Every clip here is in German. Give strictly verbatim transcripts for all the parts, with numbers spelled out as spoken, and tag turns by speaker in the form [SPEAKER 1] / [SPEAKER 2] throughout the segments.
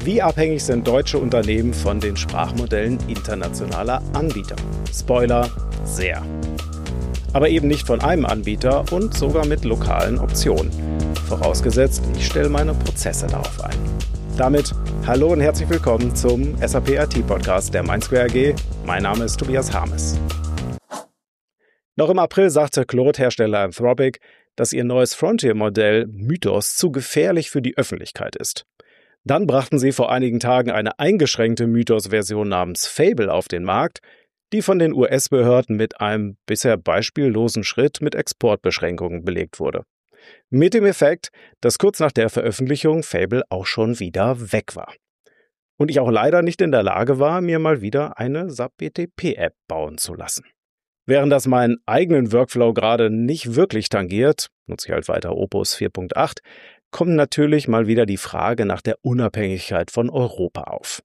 [SPEAKER 1] Wie abhängig sind deutsche Unternehmen von den Sprachmodellen internationaler Anbieter? Spoiler, sehr. Aber eben nicht von einem Anbieter und sogar mit lokalen Optionen. Vorausgesetzt, ich stelle meine Prozesse darauf ein. Damit hallo und herzlich willkommen zum S A P I T-Podcast der Mainsquare A G. Mein Name ist Tobias Harmes. Noch im April sagte Claude-Hersteller Anthropic, dass ihr neues Frontier-Modell Mythos zu gefährlich für die Öffentlichkeit ist. Dann brachten sie vor einigen Tagen eine eingeschränkte Mythos-Version namens Fable auf den Markt, die von den U S-Behörden mit einem bisher beispiellosen Schritt mit Exportbeschränkungen belegt wurde. Mit dem Effekt, dass kurz nach der Veröffentlichung Fable auch schon wieder weg war. Und ich auch leider nicht in der Lage war, mir mal wieder eine S A P B T P-App bauen zu lassen. Während das meinen eigenen Workflow gerade nicht wirklich tangiert, nutze ich halt weiter Opus vier Punkt acht, kommt natürlich mal wieder die Frage nach der Unabhängigkeit von Europa auf.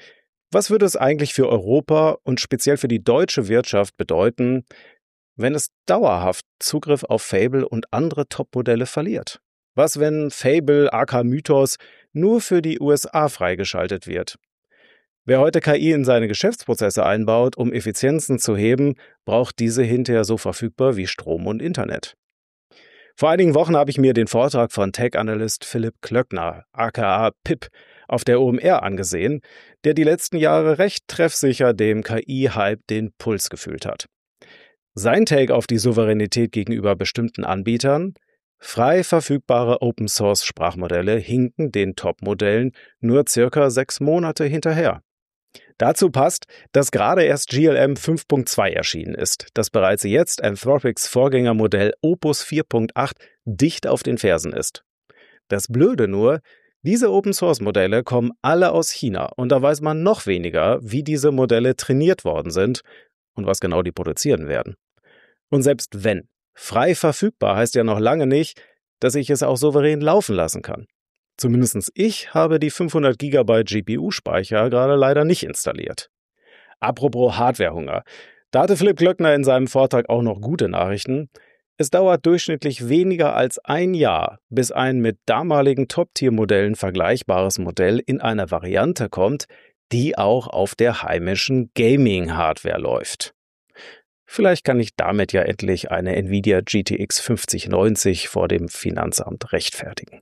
[SPEAKER 1] Was würde es eigentlich für Europa und speziell für die deutsche Wirtschaft bedeuten, wenn es dauerhaft Zugriff auf Fable und andere Top-Modelle verliert? Was, wenn Fable aka Mythos nur für die U S A freigeschaltet wird? Wer heute K I in seine Geschäftsprozesse einbaut, um Effizienzen zu heben, braucht diese hinterher so verfügbar wie Strom und Internet. Vor einigen Wochen habe ich mir den Vortrag von Tech-Analyst Philipp Klöckner, aka Pip, auf der O M R angesehen, der die letzten Jahre recht treffsicher dem K I-Hype den Puls gefühlt hat. Sein Take auf die Souveränität gegenüber bestimmten Anbietern: frei verfügbare Open-Source-Sprachmodelle hinken den Top-Modellen nur circa sechs Monate hinterher. Dazu passt, dass gerade erst G L M fünf Punkt zwei erschienen ist, das bereits jetzt Anthropics Vorgängermodell Opus vier Punkt acht dicht auf den Fersen ist. Das Blöde nur, diese Open-Source-Modelle kommen alle aus China und da weiß man noch weniger, wie diese Modelle trainiert worden sind und was genau die produzieren werden. Und selbst wenn, frei verfügbar heißt ja noch lange nicht, dass ich es auch souverän laufen lassen kann. Zumindest ich habe die fünfhundert Gigabyte G P U-Speicher gerade leider nicht installiert. Apropos Hardwarehunger. Da hatte Philipp Klöckner in seinem Vortrag auch noch gute Nachrichten. Es dauert durchschnittlich weniger als ein Jahr, bis ein mit damaligen Top-Tier-Modellen vergleichbares Modell in einer Variante kommt, die auch auf der heimischen Gaming-Hardware läuft. Vielleicht kann ich damit ja endlich eine Nvidia G T X fünfzig neunzig vor dem Finanzamt rechtfertigen.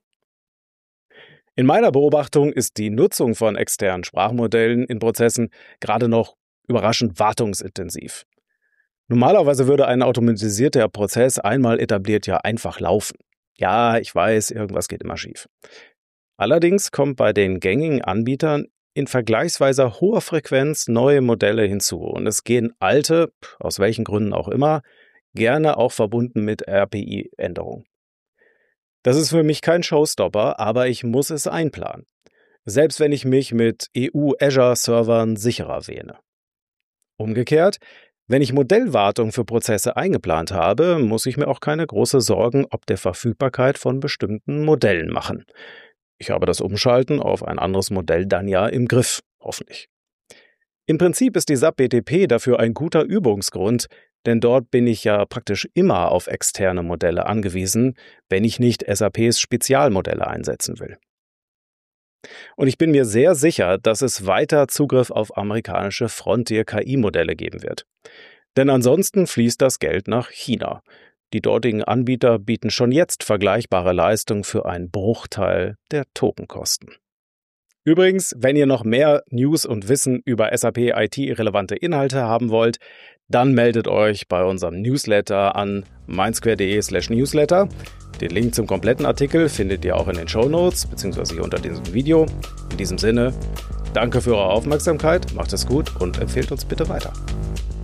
[SPEAKER 1] In meiner Beobachtung ist die Nutzung von externen Sprachmodellen in Prozessen gerade noch überraschend wartungsintensiv. Normalerweise würde ein automatisierter Prozess einmal etabliert ja einfach laufen. Ja, ich weiß, irgendwas geht immer schief. Allerdings kommt bei den gängigen Anbietern in vergleichsweise hoher Frequenz neue Modelle hinzu und es gehen alte, aus welchen Gründen auch immer, gerne auch verbunden mit R P I-Änderungen. Das ist für mich kein Showstopper, aber ich muss es einplanen. Selbst wenn ich mich mit E U-Azure-Servern sicherer wähne. Umgekehrt, wenn ich Modellwartung für Prozesse eingeplant habe, muss ich mir auch keine große Sorgen ob der Verfügbarkeit von bestimmten Modellen machen. Ich habe das Umschalten auf ein anderes Modell dann ja im Griff, hoffentlich. Im Prinzip ist die S A P B T P dafür ein guter Übungsgrund, denn dort bin ich ja praktisch immer auf externe Modelle angewiesen, wenn ich nicht S A Ps Spezialmodelle einsetzen will. Und ich bin mir sehr sicher, dass es weiter Zugriff auf amerikanische Frontier-K I-Modelle geben wird. Denn ansonsten fließt das Geld nach China. Die dortigen Anbieter bieten schon jetzt vergleichbare Leistungen für einen Bruchteil der Tokenkosten. Übrigens, wenn ihr noch mehr News und Wissen über S A P I T-relevante Inhalte haben wollt, dann meldet euch bei unserem Newsletter an mainsquare.de slash newsletter. Den Link zum kompletten Artikel findet ihr auch in den Shownotes bzw. hier unter diesem Video. In diesem Sinne, danke für eure Aufmerksamkeit, macht es gut und empfehlt uns bitte weiter.